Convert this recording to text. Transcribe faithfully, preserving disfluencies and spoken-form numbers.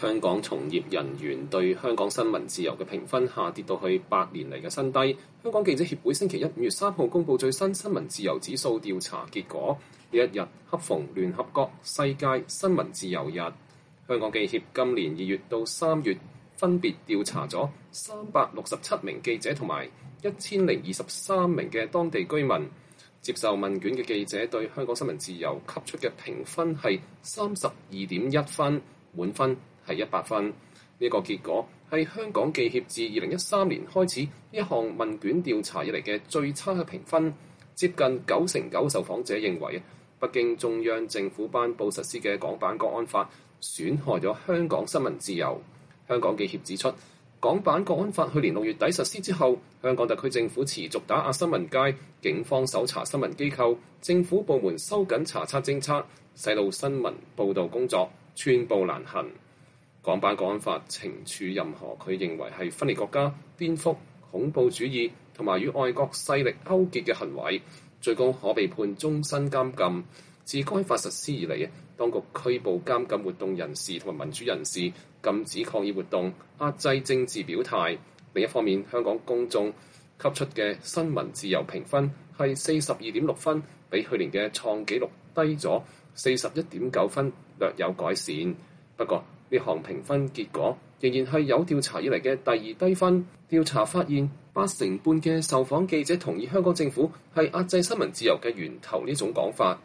香港從業人員對香港新聞自由嘅評分下跌到去八年嚟嘅新低。香港記者協會星期一五月三號公佈最新新聞自由指數調查結果，呢一日恰逢聯合國世界新聞自由日。香港記協今年二月到三月分別調查咗三百六十七名記者同埋一千零二十三名嘅當地居民。接受問卷嘅記者對香港新聞自由給出嘅評分係三十二點一分，滿分係一百分。呢、這個結果係香港記協自二零一三年開始呢一項問卷調查以嚟嘅最差嘅評分。接近九成九受訪者認為，北京中央政府頒布實施嘅港版國安法損害咗香港新聞自由。香港記協指出，港版國安法去年六月底實施之後，香港特區政府持續打壓新聞界，警方搜查新聞機構，政府部門收緊查冊政策，使到新聞報導工作寸步難行。港版國安法懲處任何佢認為係分裂國家、顛覆、恐怖主義同埋與外國勢力勾結嘅行為，最高可被判終身監禁。自該法實施以嚟，當局拘捕監禁活動人士同埋民主人士，禁止抗議活動，壓制政治表態。另一方面，香港公眾給出嘅新聞自由評分係四十二點六分，比去年嘅創紀錄低咗四十一點九分，略有改善。不過呢項評分結果仍然係有調查以嚟嘅第二低分。調查發現，八成半嘅受訪記者同意香港政府係壓制新聞自由嘅源頭呢種講法。